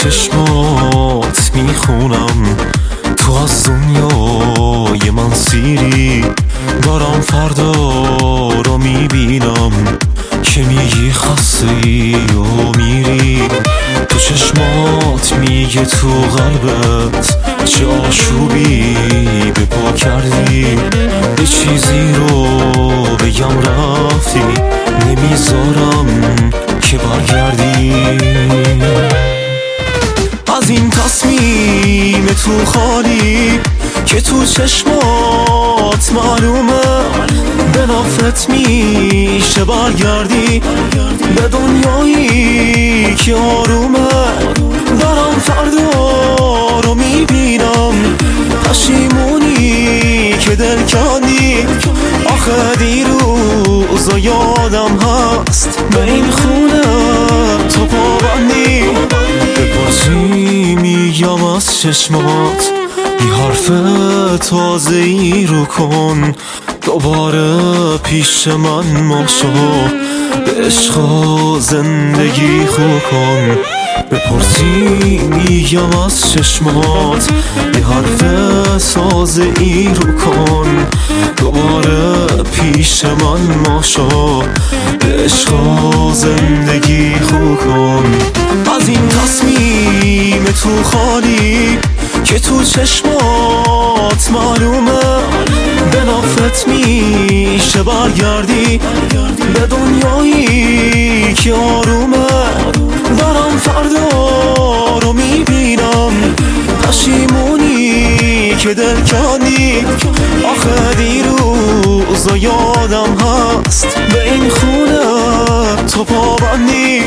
چشمات میخونم تو از دنیای من سیری، دارم فردا رو میبینم که میگی خسته و میری. تو چشمات میگه تو قلبت چه آشوبی به پا کردی، یه چیزی رو بگم رفتی، نمیذارم که برگردی. از این تصمیم تو خالی که تو چشمات معلومه، به نفرت میشه برگردی به دنیایی که آرومه. دارم فردا رو میبینم، پشیمونی که دل کندی، آخه دیروز یادم هست به این خونه تو پابندی. بپرسی میگم از چشمات یه حرف تازه ای رو کن، دوباره پیش من ماشو به عشق و زندگی خو کن. بپرسی میگم از چشمات یه حرف تازه ای رو کن، دوباره پیش من ماشو به عشق و زندگی خو کن. از این تصمیم تو خالی که تو چشمات معلومه، به نفرت میشه برگردی به دنیایی که آرومه. دارم فردا رو میبینم، پشیمونی که دل کندی، آخه دیروز یادم هست به این خونه تو پابندی.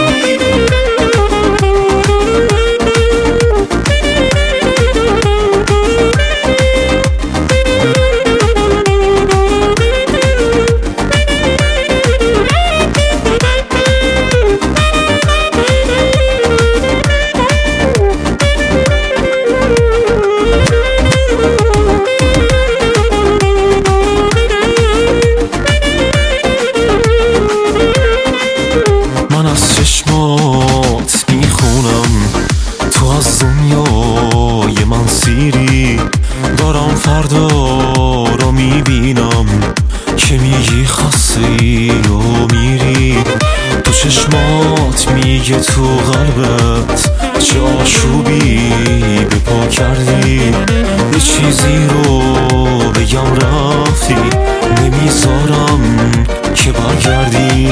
چشمات میخونم تو از دنیای من سیری، دارم فردا رو میبینم که میگی خسته و میری. تو چشمات میگه تو قلبت چه آشوبی به پا کردی، یه چیزی رو بگم رفتی، نمیذارم که برگردی.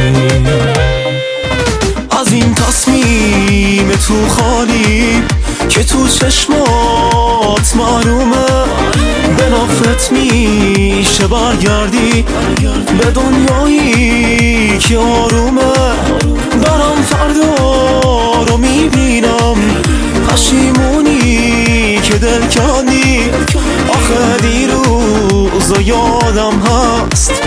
از این تصمیم تو خالی که تو چشمات معلومه، به نفرت میشه برگردی به دنیایی که آرومه. دارم فردا رو میبینم، پشیمونی که دل کندی، آخه دیروز یادم هست